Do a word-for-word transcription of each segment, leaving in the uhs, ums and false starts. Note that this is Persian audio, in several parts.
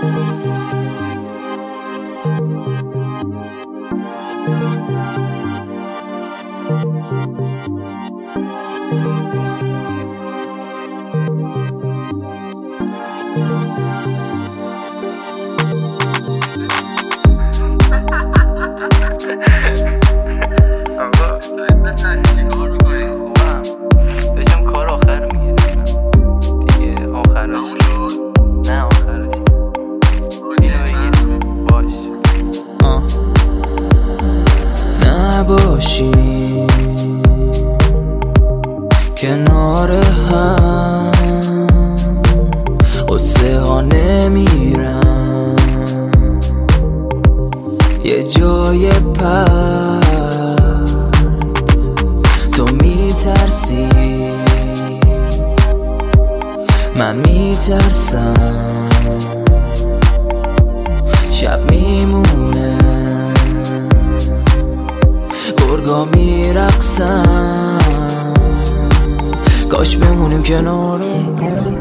نباشیم کنار هم، قصه ها نمیرن یه جای پرت. تو میترسی من میترسم، شب میمونه گرگا میرقصن، کاش بمونیم کنارم.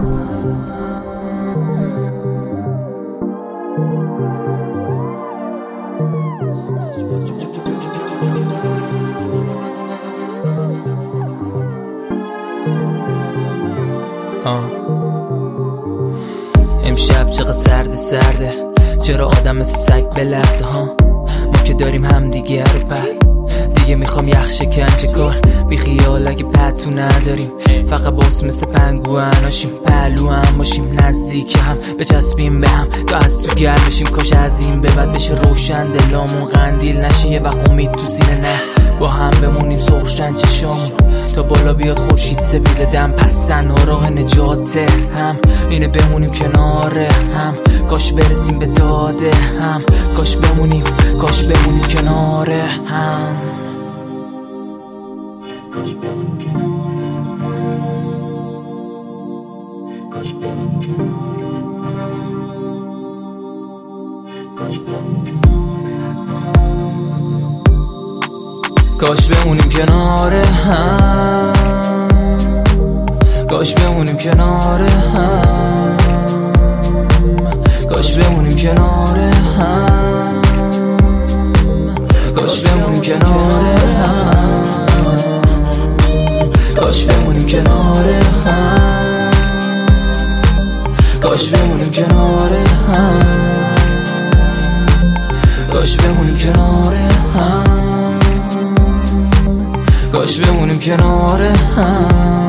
امشب چقدر سرده سرده، چرا آدم مثل سگ به لحظه ها. ما که داریم هم دیگه رو پل، دیگه میخوام یخ شکنجه کار بی خیال اگه پتو نداریم. فقط باس مثل پنگواناشیم، پهلو هم باشیم نزدیک هم، بچسبیم به هم تا از تو گرمشیم. کاش از این به بعد بشه روشن دلامون، قندیل نشه یه وقت امید تو سینه، نه با هم بمونیم سرخشن چشامون تا بالا بیاد خورشید سپید دم. پس تنها راه نجاته هم اینه بمونیم کنار هم، کاش برسیم به داده هم، کاش بمونیم کاش بمونیم کنار هم. کاش بمونیم کنار هم، کاش بمونیم کنار هم، کاش بمونیم کنار هم، کاش بمونیم کنار هم، کاش بمونیم کنار هم، کاش بمونیم کنار هم، کاش بمونیم کنار هم، کاش بمونیم کنار هم.